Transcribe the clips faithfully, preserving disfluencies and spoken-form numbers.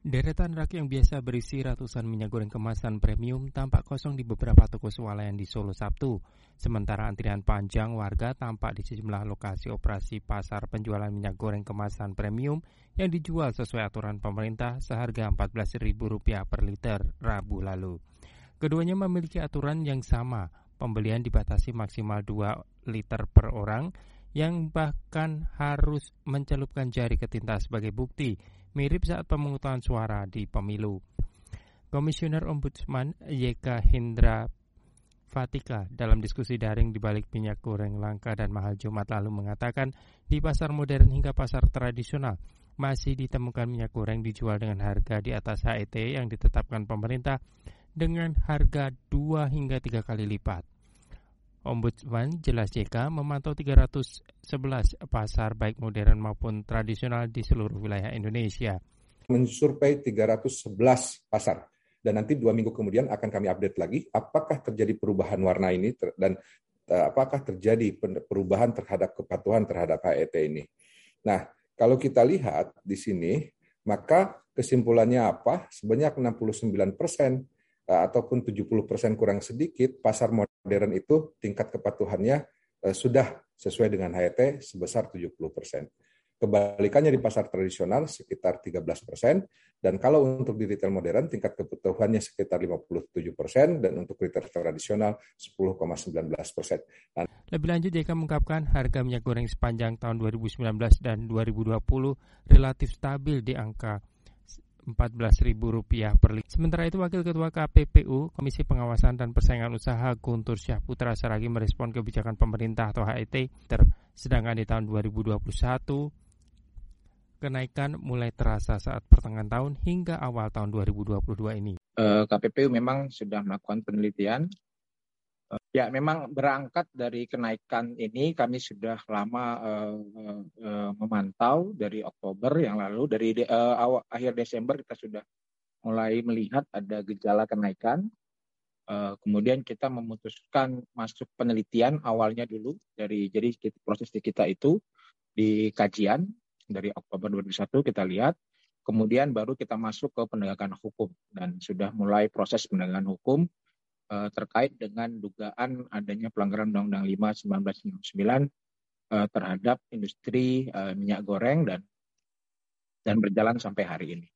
Deretan rak yang biasa berisi ratusan minyak goreng kemasan premium tampak kosong di beberapa toko swalayan di Solo Sabtu. Sementara antrian panjang warga tampak di sejumlah lokasi operasi pasar penjualan minyak goreng kemasan premium yang dijual sesuai aturan pemerintah seharga empat belas ribu rupiah per liter Rabu lalu. Keduanya memiliki aturan yang sama, pembelian dibatasi maksimal dua liter per orang, yang bahkan harus mencelupkan jari ke tinta sebagai bukti, mirip saat pemungutan suara di pemilu. Komisioner Ombudsman Y K Hendra Fatika dalam diskusi daring di balik minyak goreng langka dan mahal Jumat lalu mengatakan di pasar modern hingga pasar tradisional masih ditemukan minyak goreng dijual dengan harga di atas H E T yang ditetapkan pemerintah dengan harga dua hingga tiga kali lipat. Ombudsman jelas J K memantau tiga ratus sebelas pasar baik modern maupun tradisional di seluruh wilayah Indonesia. Mensurvei tiga ratus sebelas pasar dan nanti dua minggu kemudian akan kami update lagi apakah terjadi perubahan warna ini ter- dan uh, apakah terjadi perubahan terhadap kepatuhan terhadap H E T ini. Nah, kalau kita lihat di sini, maka kesimpulannya apa? Sebanyak enam puluh sembilan persen ataupun tujuh puluh persen kurang sedikit, pasar modern itu tingkat kepatuhannya eh, sudah sesuai dengan H E T sebesar tujuh puluh persen. Kebalikannya di pasar tradisional sekitar tiga belas persen, dan kalau untuk di retail modern tingkat kepatuhannya sekitar lima puluh tujuh persen, dan untuk retail tradisional sepuluh koma satu sembilan persen. Nah, lebih lanjut, J K mengungkapkan harga minyak goreng sepanjang tahun dua ribu sembilan belas dan dua ribu dua puluh relatif stabil di angka empat belas ribu rupiah per liter. Sementara itu, Wakil Ketua K P P U, Komisi Pengawasan dan Persaingan Usaha Guntur Syahputra Saragi merespon kebijakan pemerintah atau H E T. Sedangkan di tahun dua ribu dua puluh satu, kenaikan mulai terasa saat pertengahan tahun hingga awal tahun dua ribu dua puluh dua ini. K P P U memang sudah melakukan penelitian. Ya, memang berangkat dari kenaikan ini kami sudah lama uh, uh, uh, memantau dari Oktober yang lalu, dari uh, awal, akhir Desember kita sudah mulai melihat ada gejala kenaikan. Uh, kemudian kita memutuskan masuk penelitian awalnya dulu dari jadi proses kita itu di kajian dari Oktober dua ribu dua puluh satu kita lihat, kemudian baru kita masuk ke penegakan hukum dan sudah mulai proses penegakan hukum terkait dengan dugaan adanya pelanggaran Undang-Undang lima tahun seribu sembilan ratus sembilan puluh sembilan uh, terhadap industri uh, minyak goreng dan dan berjalan sampai hari ini.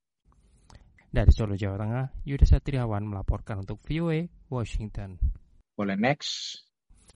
Dari Solo, Jawa Tengah, Yuda Satriawan melaporkan untuk V O A Washington. Boleh next.